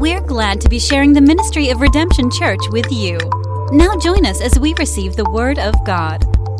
We're glad to be sharing the ministry of Redemption Church with you. Now join us as we receive the Word of God.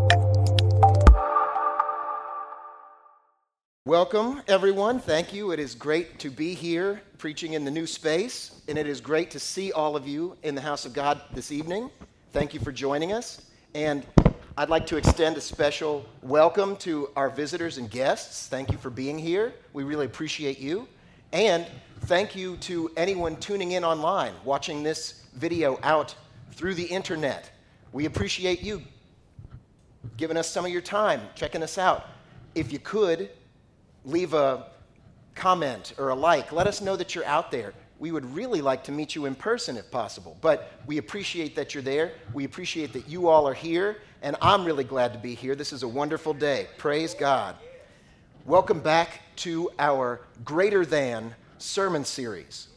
Welcome, everyone. Thank you. It is great to be here preaching in the new space, and it is great to see all of you in the house of God this evening. Thank you for joining us. And I'd like to extend a special welcome to our visitors and guests. Thank you for being here. We really appreciate you. And thank you to anyone tuning in online, watching this video out through the internet. We appreciate you giving us some of your time, checking us out. If you could, leave a comment or a like. Let us know that you're out there. We would really like to meet you in person if possible, but we appreciate that you're there. We appreciate that you all are here, and I'm really glad to be here. This is a wonderful day. Praise God. Welcome back to our Greater Than sermon series.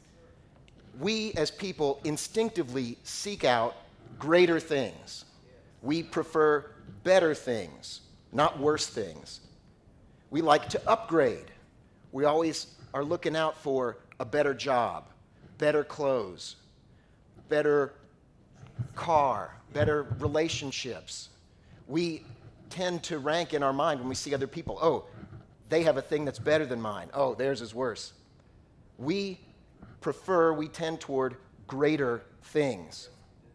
We as people instinctively seek out greater things. We prefer better things, not worse things. We like to upgrade. We always are looking out for a better job, better clothes, better car, better relationships. We tend to rank in our mind when we see other people. Oh, they have a thing that's better than mine. Oh, theirs is worse. We tend toward greater things.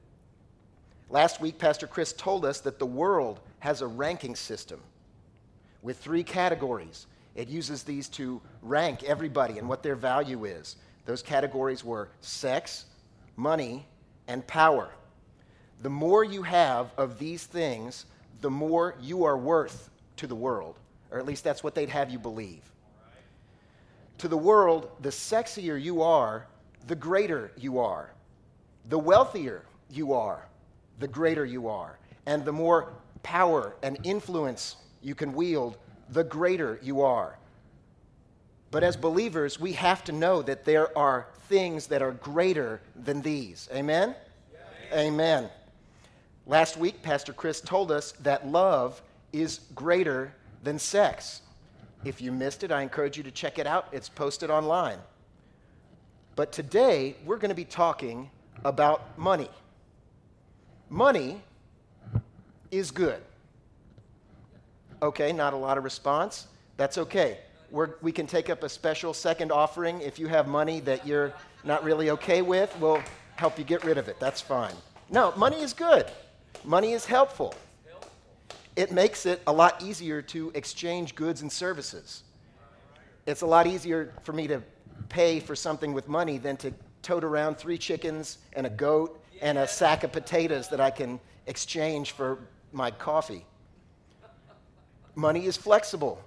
Last week, Pastor Chris told us that the world has a ranking system with 3 categories. It uses these to rank everybody and what their value is. Those categories were sex, money, and power. The more you have of these things, the more you are worth to the world, or at least that's what they'd have you believe. To the world, the sexier you are, the greater you are. The wealthier you are, the greater you are. And the more power and influence you can wield, the greater you are. But as believers, we have to know that there are things that are greater than these. Amen? Yeah. Amen. Last week, Pastor Chris told us that love is greater than sex. If you missed it, I encourage you to check it out. It's posted online. But today, we're going to be talking about money. Money is good. Okay, not a lot of response. That's okay. We can take up a special second offering. If you have money that you're not really okay with, we'll help you get rid of it. That's fine. No, money is good. Money is helpful. It makes it a lot easier to exchange goods and services. It's a lot easier for me to pay for something with money than to tote around 3 chickens and a goat and a sack of potatoes that I can exchange for my coffee. Money is flexible.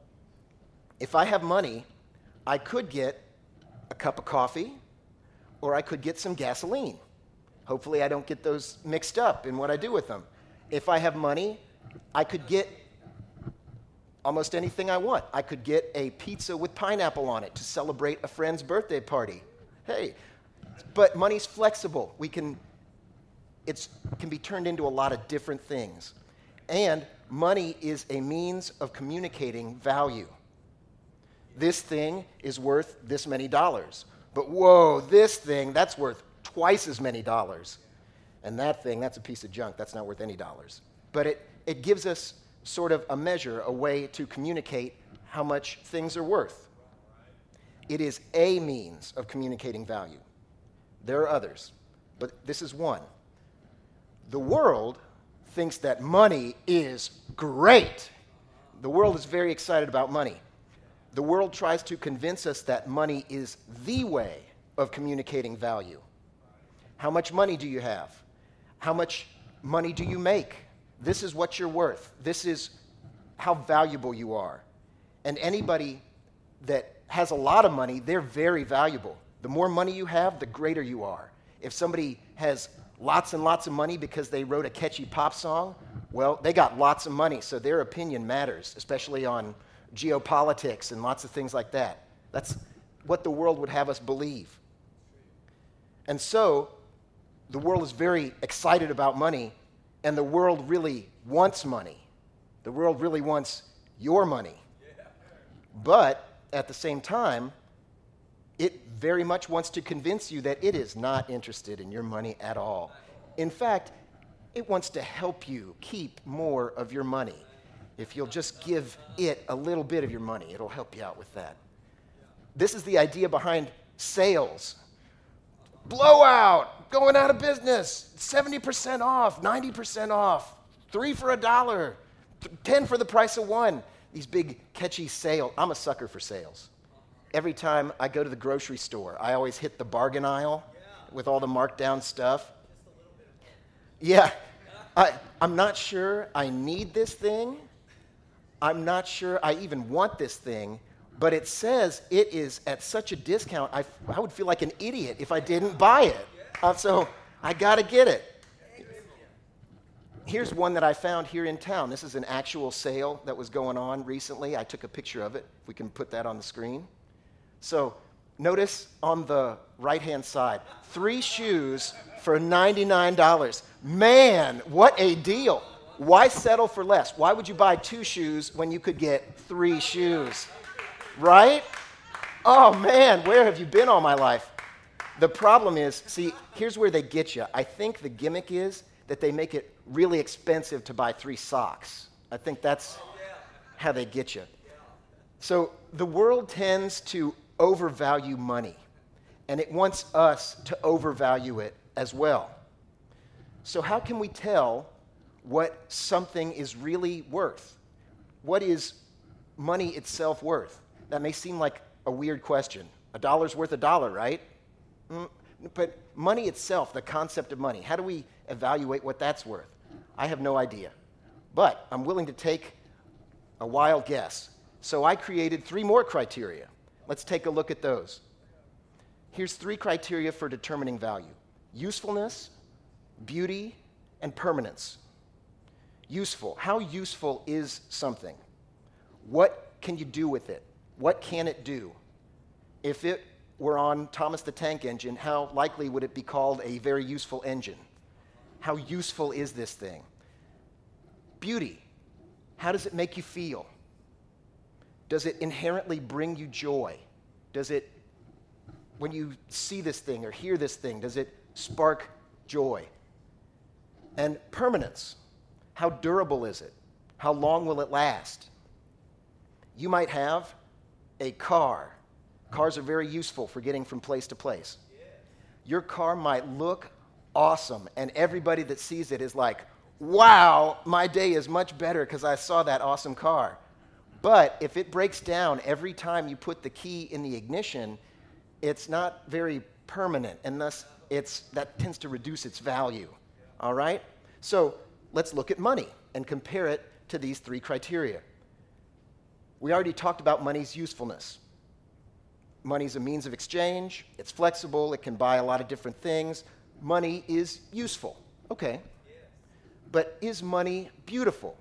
If I have money, I could get a cup of coffee or I could get some gasoline. Hopefully I don't get those mixed up in what I do with them. If I have money, I could get almost anything I want. I could get a pizza with pineapple on it to celebrate a friend's birthday party. Hey, but money's flexible. It can be turned into a lot of different things. And money is a means of communicating value. This thing is worth this many dollars. But whoa, this thing, that's worth twice as many dollars. And that thing, that's a piece of junk. That's not worth any dollars. But it gives us sort of a measure, a way to communicate how much things are worth. It is a means of communicating value. There are others, but this is one. The world thinks that money is great. The world is very excited about money. The world tries to convince us that money is the way of communicating value. How much money do you have? How much money do you make? This is what you're worth. This is how valuable you are. And anybody that has a lot of money, they're very valuable. The more money you have, the greater you are. If somebody has lots and lots of money because they wrote a catchy pop song, well, they got lots of money, so their opinion matters, especially on geopolitics and lots of things like that. That's what the world would have us believe. And so, the world is very excited about money, and the world really wants money. The world really wants your money. But at the same time, it very much wants to convince you that it is not interested in your money at all. In fact, it wants to help you keep more of your money. If you'll just give it a little bit of your money, it'll help you out with that. This is the idea behind sales. Blowout, going out of business, 70% off, 90% off, 3 for $1, 10 for the price of 1. These big catchy sales. I'm a sucker for sales. Every time I go to the grocery store, I always hit the bargain aisle with all the marked down stuff. Yeah, I'm not sure I need this thing. I'm not sure I even want this thing, but it says it is at such a discount, I would feel like an idiot if I didn't buy it. So I got to get it. Here's one that I found here in town. This is an actual sale that was going on recently. I took a picture of it. If we can put that on the screen. So notice on the right-hand side, 3 shoes for $99. Man, what a deal. Why settle for less? Why would you buy 2 shoes when you could get 3 shoes? Right? Oh, man, where have you been all my life? The problem is, see, here's where they get you. I think the gimmick is that they make it really expensive to buy 3 socks. I think that's how they get you. So the world tends to overvalue money, and it wants us to overvalue it as well. So how can we tell what something is really worth? What is money itself worth? That may seem like a weird question. $1's worth $1, right? But money itself, the concept of money, how do we evaluate what that's worth? I have no idea. But I'm willing to take a wild guess. So I created 3 more criteria. Let's take a look at those. Here's 3 criteria for determining value: usefulness, beauty, and permanence. Useful. How useful is something? What can you do with it? What can it do? If it were on Thomas the Tank Engine, how likely would it be called a very useful engine? How useful is this thing? Beauty. How does it make you feel? Does it inherently bring you joy? Does it, when you see this thing or hear this thing, does it spark joy? And permanence. How durable is it? How long will it last? You might have a car. Cars are very useful for getting from place to place. Your car might look awesome, and everybody that sees it is like, wow, my day is much better because I saw that awesome car. But if it breaks down every time you put the key in the ignition, it's not very permanent, and thus that tends to reduce its value. All right? So let's look at money and compare it to these 3 criteria. We already talked about money's usefulness. Money's a means of exchange. It's flexible. It can buy a lot of different things. Money is useful. Okay. But is money beautiful?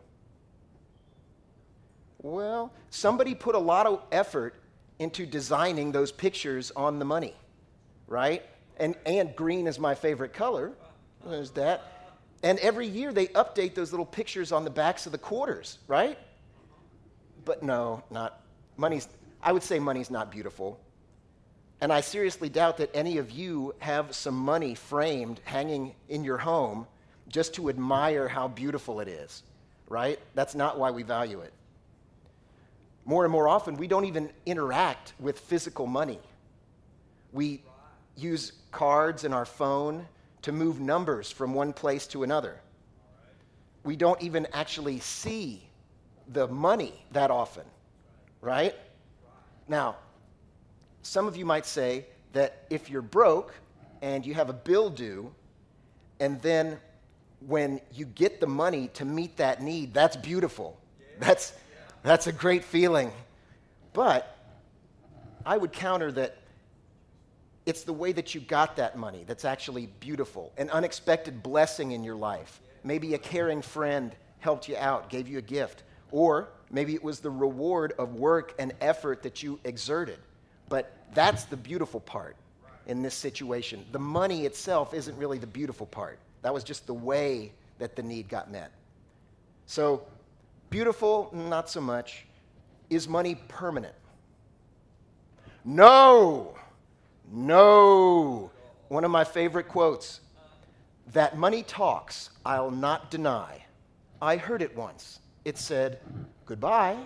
Well, somebody put a lot of effort into designing those pictures on the money, right? And green is my favorite color. There's that. And every year they update those little pictures on the backs of the quarters, right? But no, I would say money's not beautiful. And I seriously doubt that any of you have some money framed hanging in your home just to admire how beautiful it is, right? That's not why we value it. More and more often, we don't even interact with physical money. We use cards in our phone to move numbers from one place to another. We don't even actually see the money that often, right? Now, some of you might say that if you're broke and you have a bill due, and then when you get the money to meet that need, that's beautiful. That's a great feeling. But I would counter that it's the way that you got that money that's actually beautiful, an unexpected blessing in your life. Maybe a caring friend helped you out, gave you a gift, or maybe it was the reward of work and effort that you exerted. But that's the beautiful part in this situation. The money itself isn't really the beautiful part. That was just the way that the need got met. So, beautiful, not so much. Is money permanent? No! No. One of my favorite quotes, that money talks, I'll not deny. I heard it once. It said, goodbye.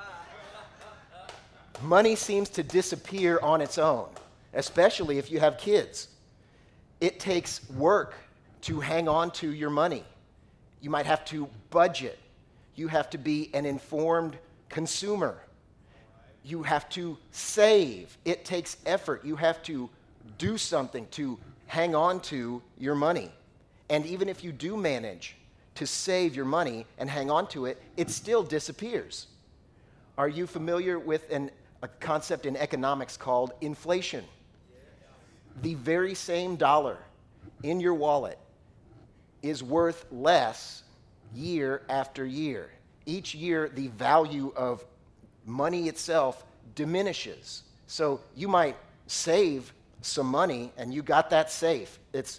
Money seems to disappear on its own, especially if you have kids. It takes work to hang on to your money. You might have to budget. You have to be an informed consumer. You have to save. It takes effort. You have to do something to hang on to your money. And even if you do manage to save your money and hang on to it, it still disappears. Are you familiar with a concept in economics called inflation? The very same dollar in your wallet is worth less year after year. Each year, the value of money itself diminishes. So you might save some money and you got that safe. It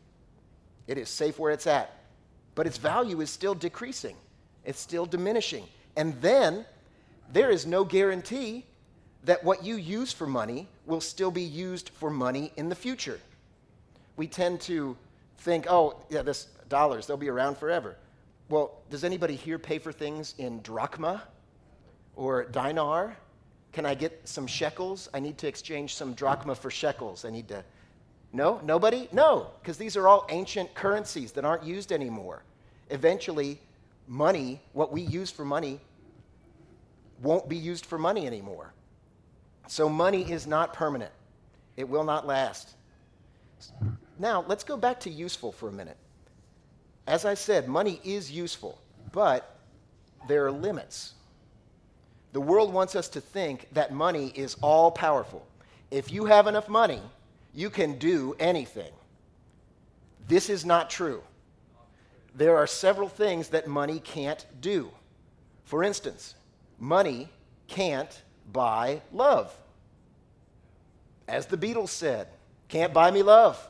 is safe where it's at. But its value is still decreasing. It's still diminishing. And then there is no guarantee that what you use for money will still be used for money in the future. We tend to think, oh, yeah, this dollars, they'll be around forever. Well, does anybody here pay for things in drachma or dinar? Can I get some shekels? I need to exchange some drachma for shekels. No? Nobody? No, because these are all ancient currencies that aren't used anymore. Eventually, money, what we use for money, won't be used for money anymore. So money is not permanent. It will not last. Now, let's go back to useful for a minute. As I said, money is useful, but there are limits. The world wants us to think that money is all powerful. If you have enough money, you can do anything. This is not true. There are several things that money can't do. For instance, money can't buy love. As the Beatles said, can't buy me love.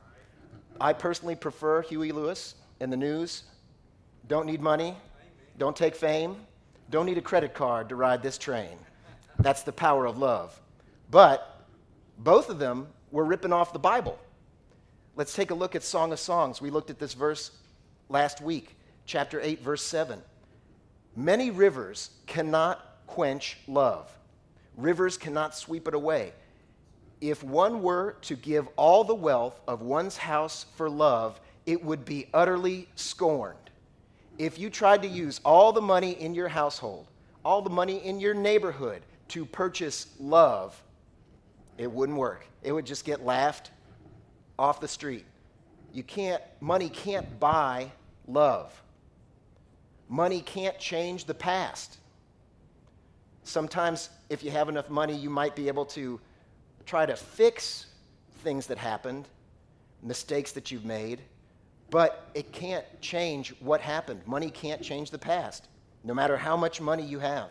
I personally prefer Huey Lewis in the News. Don't need money. Don't take fame. Don't need a credit card to ride this train. That's the power of love. But both of them were ripping off the Bible. Let's take a look at Song of Songs. We looked at this verse last week, chapter 8, verse 7. Many rivers cannot quench love. Rivers cannot sweep it away. If one were to give all the wealth of one's house for love, it would be utterly scorned. If you tried to use all the money in your household, all the money in your neighborhood to purchase love, it wouldn't work. It would just get laughed off the street. Money can't buy love. Money can't change the past. Sometimes, if you have enough money, you might be able to try to fix things that happened, mistakes that you've made, but it can't change what happened. Money can't change the past, no matter how much money you have.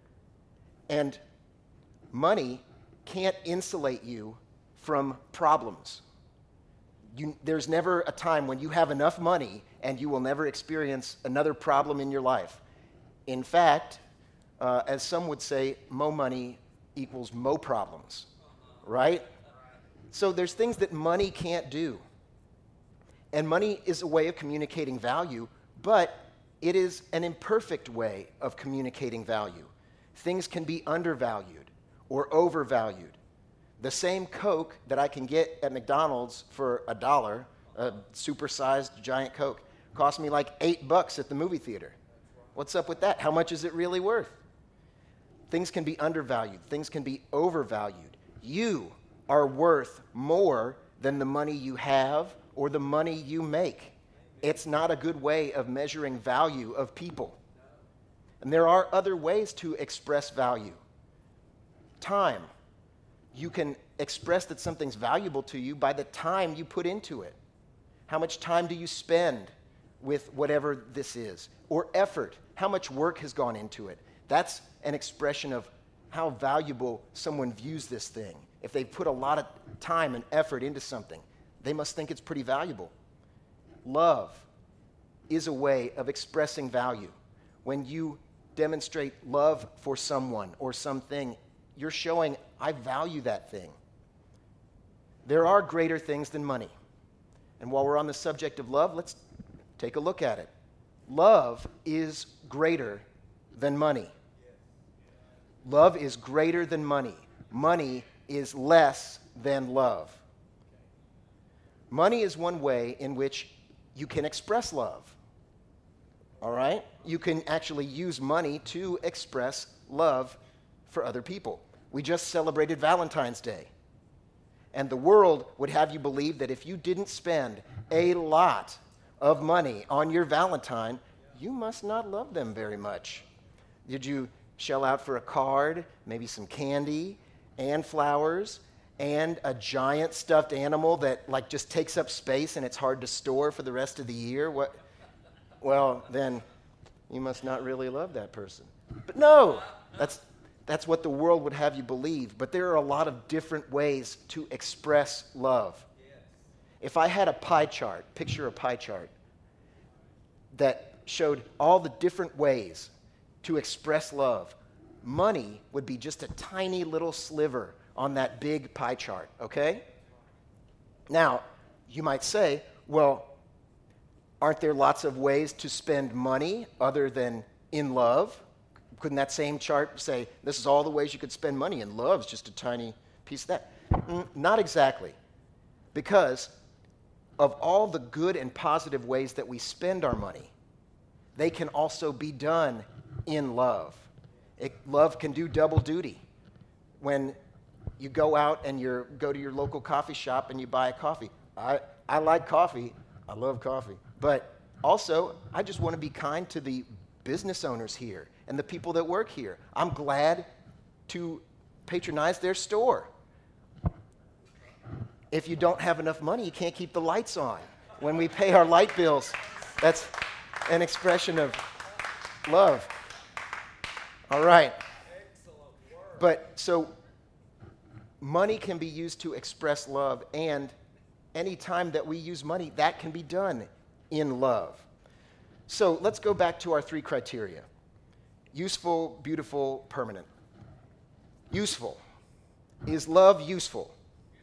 And money can't insulate you from problems. There's never a time when you have enough money and you will never experience another problem in your life. In fact, as some would say, mo money equals mo problems, right? So there's things that money can't do. And money is a way of communicating value, but it is an imperfect way of communicating value. Things can be undervalued or overvalued. The same Coke that I can get at McDonald's for $1, a supersized giant Coke, cost me like $8 at the movie theater. What's up with that? How much is it really worth? Things can be undervalued. Things can be overvalued. You are worth more than the money you have or the money you make. It's not a good way of measuring value of people. And there are other ways to express value. Time. You can express that something's valuable to you by the time you put into it. How much time do you spend with whatever this is? Or effort. How much work has gone into it? That's an expression of how valuable someone views this thing. If they put a lot of time and effort into something, they must think it's pretty valuable. Love is a way of expressing value. When you demonstrate love for someone or something, you're showing, I value that thing. there are greater things than money. And while we're on the subject of love, let's take a look at it. Love is greater than money. Love is greater than money. Money is less than love. Money is one way in which you can express love. All right? You can actually use money to express love for other people. We just celebrated Valentine's Day. And the world would have you believe that if you didn't spend a lot of money on your Valentine, you must not love them very much. Did you shell out for a card, maybe some candy, and flowers, and a giant stuffed animal that like just takes up space and it's hard to store for the rest of the year? What? Well, then you must not really love that person. But no, that's what the world would have you believe. But there are a lot of different ways to express love. If I had a pie chart, picture a pie chart, that showed all the different ways to express love, money would be just a tiny little sliver on that big pie chart, okay? Now, you might say, well, aren't there lots of ways to spend money other than in love? Couldn't that same chart say, this is all the ways you could spend money, and love's just a tiny piece of that? Not exactly. Because of all the good and positive ways that we spend our money, they can also be done in love. Love can do double duty. When you go out and you go to your local coffee shop and you buy a coffee. I like coffee. I love coffee. But also, I just want to be kind to the business owners here and the people that work here. I'm glad to patronize their store. If you don't have enough money, you can't keep the lights on. When we pay our light bills, that's an expression of love. All right. But so money can be used to express love, and any time that we use money, that can be done in love. So let's go back to our three criteria. Useful, beautiful, permanent. Useful. Is love useful?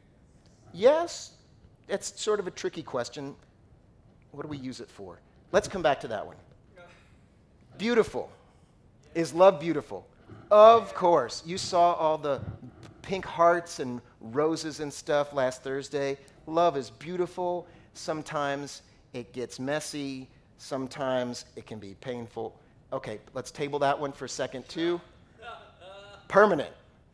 Yes. That's sort of a tricky question. What do we use it for? Let's come back to that one. Beautiful. Is love beautiful? Of course. You saw all the pink hearts and roses and stuff last Thursday. Love is beautiful. Sometimes it gets messy. Sometimes it can be painful. Okay, let's table that one for a second too. Permanent.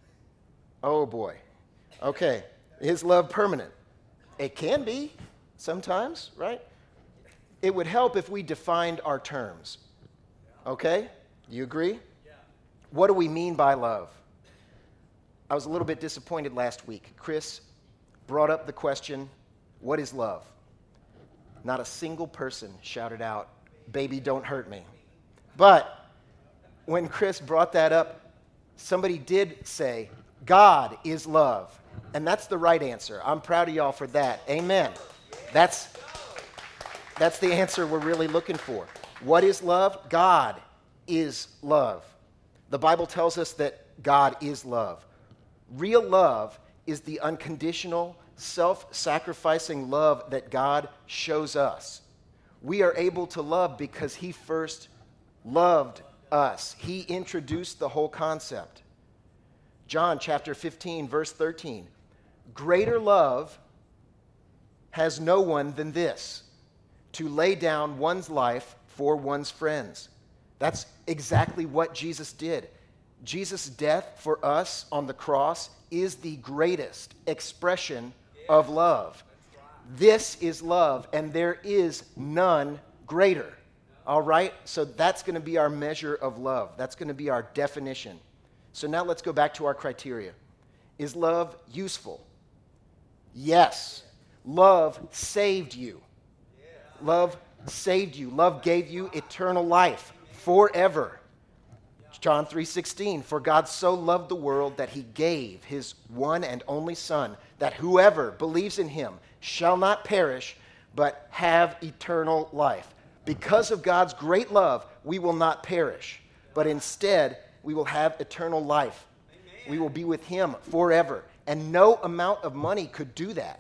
Oh boy. Okay, is love permanent? It can be sometimes, right? It would help if we defined our terms. Okay? You agree? What do we mean by love? I was a little bit disappointed last week. Chris brought up the question, what is love? Not a single person shouted out, baby, don't hurt me. But when Chris brought that up, somebody did say, God is love. And that's the right answer. I'm proud of y'all for that. Amen. That's the answer we're really looking for. What is love? God is love. The Bible tells us that God is love. Real love is the unconditional, self-sacrificing love that God shows us. We are able to love because He first loved us. He introduced the whole concept. John chapter 15, verse 13. Greater love has no one than this, to lay down one's life for one's friends. That's exactly what Jesus did. Jesus' death for us on the cross is the greatest expression of love. This is love, and there is none greater. All right? So that's going to be our measure of love. That's going to be our definition. So now let's go back to our criteria. Is love useful? Yes. Love saved you. Love saved you. Love gave you eternal life forever. John 3:16, for God so loved the world that He gave His one and only Son, that whoever believes in Him shall not perish, but have eternal life. Because of God's great love, we will not perish, but instead we will have eternal life. Amen. We will be with Him forever. And no amount of money could do that.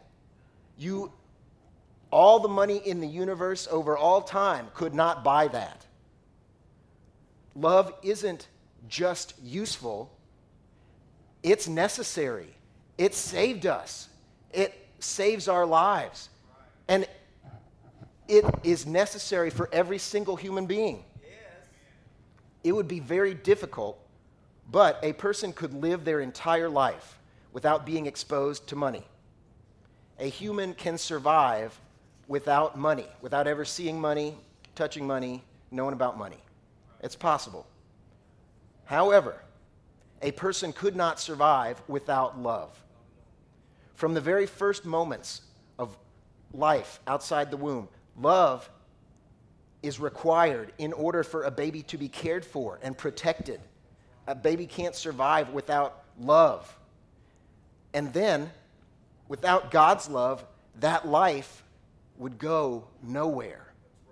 All the money in the universe over all time could not buy that. Love isn't just useful, it's necessary. It saved us. It saves our lives. And it is necessary for every single human being. It would be very difficult, but a person could live their entire life without being exposed to money. A human can survive without money, without ever seeing money, touching money, knowing about money. It's possible. However, a person could not survive without love. From the very first moments of life outside the womb, love is required in order for a baby to be cared for and protected. A baby can't survive without love. And then, without God's love, that life would go nowhere.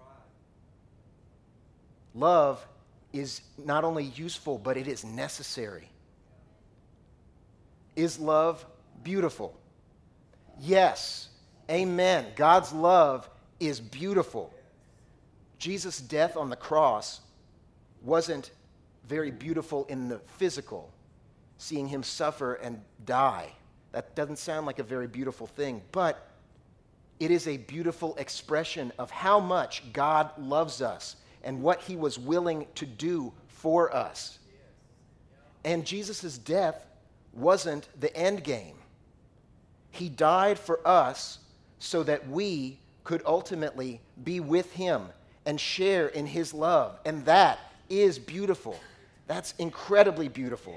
Love is not only useful, but it is necessary. Is love beautiful? Yes. Amen. God's love is beautiful. Jesus' death on the cross wasn't very beautiful in the physical, seeing him suffer and die. That doesn't sound like a very beautiful thing, but it is a beautiful expression of how much God loves us and what he was willing to do for us. And Jesus' death wasn't the end game. He died for us so that we could ultimately be with him and share in his love. And that is beautiful. That's incredibly beautiful.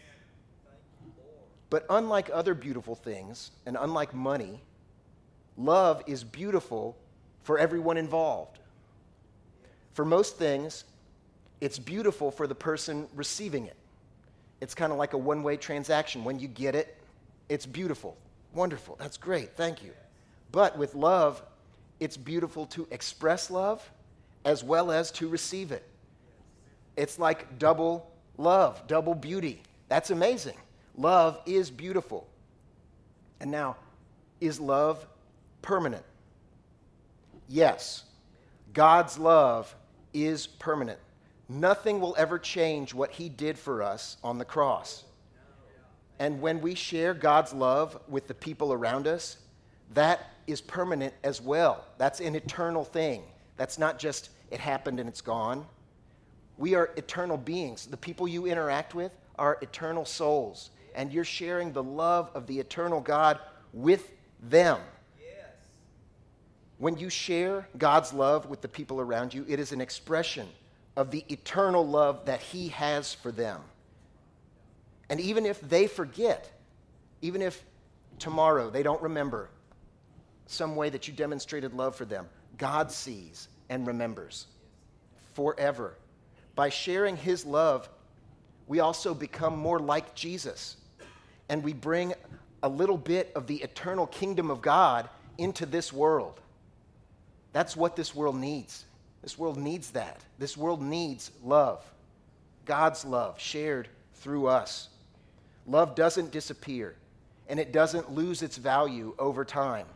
But unlike other beautiful things, and unlike money, love is beautiful for everyone involved. For most things, it's beautiful for the person receiving it. It's kind of like a one-way transaction. When you get it, it's beautiful. Wonderful. That's great. Thank you. But with love, it's beautiful to express love as well as to receive it. It's like double love, double beauty. That's amazing. Love is beautiful. And now, is love permanent? Yes. God's love is permanent. Nothing will ever change what he did for us on the cross. And when we share God's love with the people around us, that is permanent as well. That's an eternal thing. That's not just it happened and it's gone. We are eternal beings. The people you interact with are eternal souls. And you're sharing the love of the eternal God with them. Yes. When you share God's love with the people around you, it is an expression of the eternal love that he has for them. And even if they forget, even if tomorrow they don't remember some way that you demonstrated love for them, God sees and remembers forever. By sharing his love, we also become more like Jesus. And we bring a little bit of the eternal kingdom of God into this world. That's what this world needs. This world needs that. This world needs love. God's love shared through us. Love doesn't disappear, and it doesn't lose its value over time.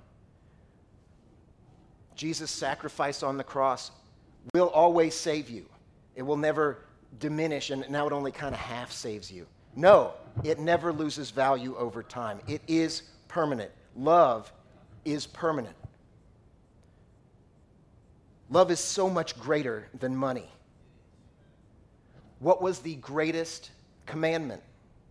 Jesus' sacrifice on the cross will always save you. It will never diminish, and now it only kind of half saves you. No, it never loses value over time. It is permanent. Love is permanent. Love is so much greater than money. What was the greatest commandment?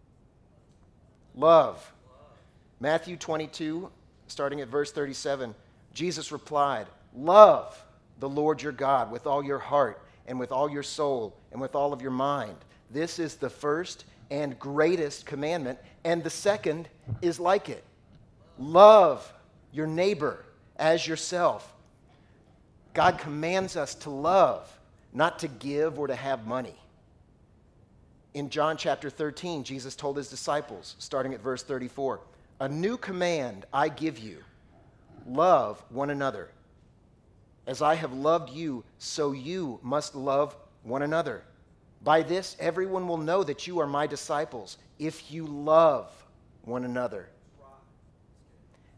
Love. Matthew 22, starting at verse 37, Jesus replied, "Love the Lord your God with all your heart and with all your soul and with all of your mind. This is the first and greatest commandment, and the second is like it. Love your neighbor as yourself." God commands us to love, not to give or to have money. In John chapter 13, Jesus told his disciples, starting at verse 34, "A new command I give you, love one another. As I have loved you, so you must love one another. By this, everyone will know that you are my disciples, if you love one another."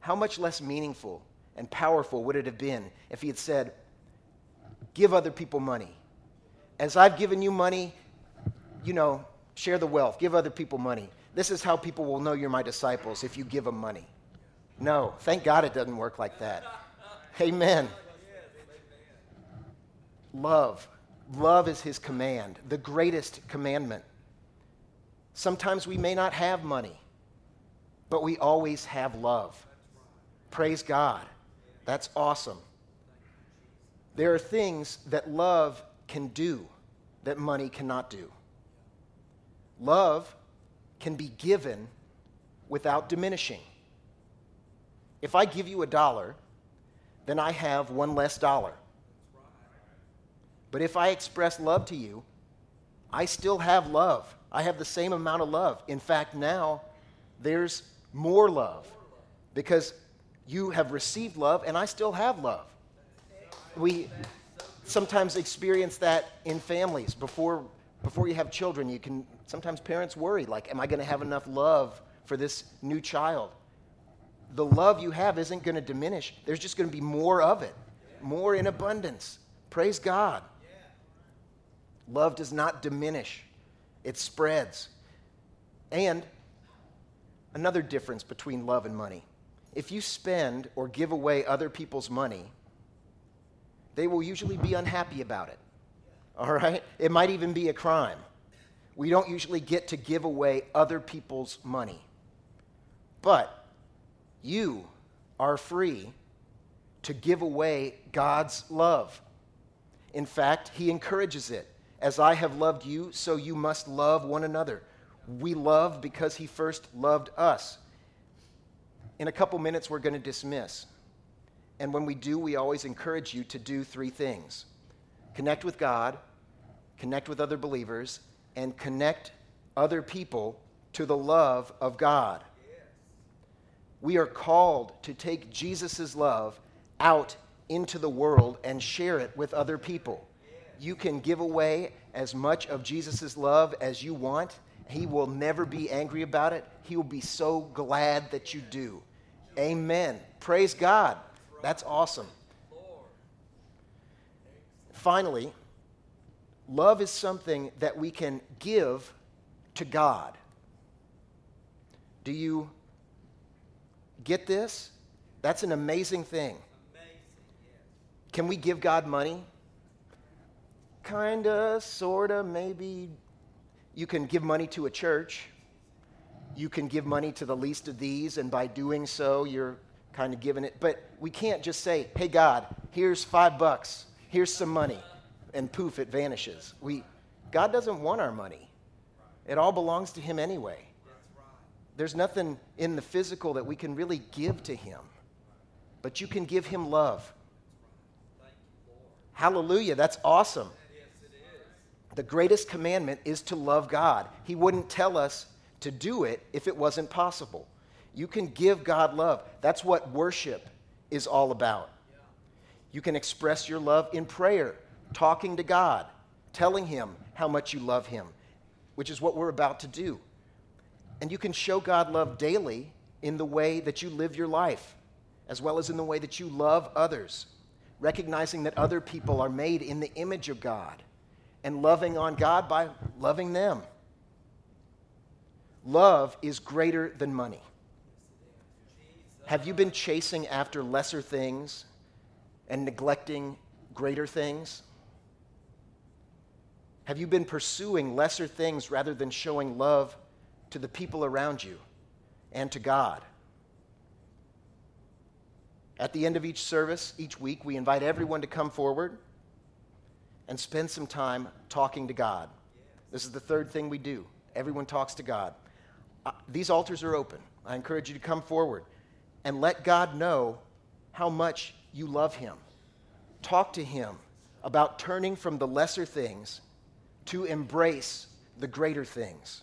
how much less meaningful and powerful would it have been if he had said, give other people money. As I've given you money, share the wealth, give other people money. This is how people will know you're my disciples, if you give them money. No, thank God it doesn't work like that. Amen. Love. Love is his command, the greatest commandment. Sometimes we may not have money, but we always have love. Praise God. That's awesome. There are things that love can do that money cannot do. Love can be given without diminishing. If I give you $1, then I have one less dollar. But if I express love to you, I still have love. I have the same amount of love. In fact, now there's more love because you have received love and I still have love. We sometimes experience that in families. Before you have children, sometimes parents worry, like, am I going to have enough love for this new child? The love you have isn't going to diminish. There's just going to be more of it, more in abundance. Praise God. Love does not diminish. It spreads. And another difference between love and money. If you spend or give away other people's money, they will usually be unhappy about it. All right? It might even be a crime. We don't usually get to give away other people's money. But you are free to give away God's love. In fact, he encourages it. As I have loved you, so you must love one another. We love because he first loved us. In a couple minutes, we're going to dismiss. And when we do, we always encourage you to do 3 things. Connect with God, connect with other believers, and connect other people to the love of God. We are called to take Jesus' love out into the world and share it with other people. You can give away as much of Jesus' love as you want. He will never be angry about it. He will be so glad that you do. Amen. Praise God. That's awesome. Finally, love is something that we can give to God. Do you get this? That's an amazing thing. Can we give God money? Kinda, sorta, maybe. You can give money to a church. You can give money to the least of these, and by doing so, you're kind of giving it. But we can't just say, hey, God, here's $5. Here's some money. And poof, it vanishes. God doesn't want our money. It all belongs to him anyway. There's nothing in the physical that we can really give to him. But you can give him love. Hallelujah, that's awesome. The greatest commandment is to love God. He wouldn't tell us to do it if it wasn't possible. You can give God love. That's what worship is all about. You can express your love in prayer, talking to God, telling him how much you love him, which is what we're about to do. And you can show God love daily in the way that you live your life, as well as in the way that you love others, recognizing that other people are made in the image of God, and loving on God by loving them. Love is greater than money. Have you been chasing after lesser things and neglecting greater things? Have you been pursuing lesser things rather than showing love to the people around you and to God? At the end of each service, each week, we invite everyone to come forward and spend some time talking to God. This is the third thing we do. Everyone talks to God. These altars are open. I encourage you to come forward and let God know how much you love him. Talk to him about turning from the lesser things to embrace the greater things.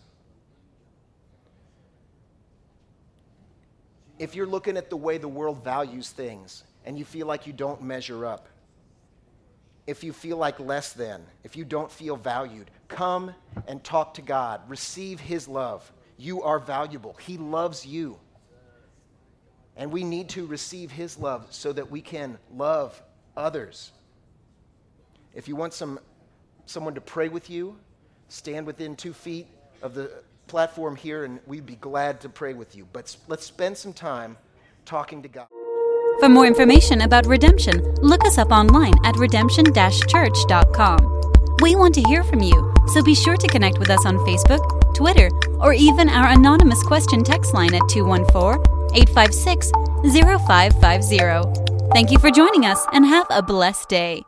If you're looking at the way the world values things and you feel like you don't measure up, if you feel like less than, if you don't feel valued, come and talk to God. Receive his love. You are valuable. He loves you. And we need to receive his love so that we can love others. If you want someone to pray with you, stand within 2 feet of the platform here, and we'd be glad to pray with you. But let's spend some time talking to God. For more information about Redemption, look us up online at redemption-church.com. We want to hear from you, so be sure to connect with us on Facebook, Twitter, or even our anonymous question text line at 214-856-0550. Thank you for joining us, and have a blessed day.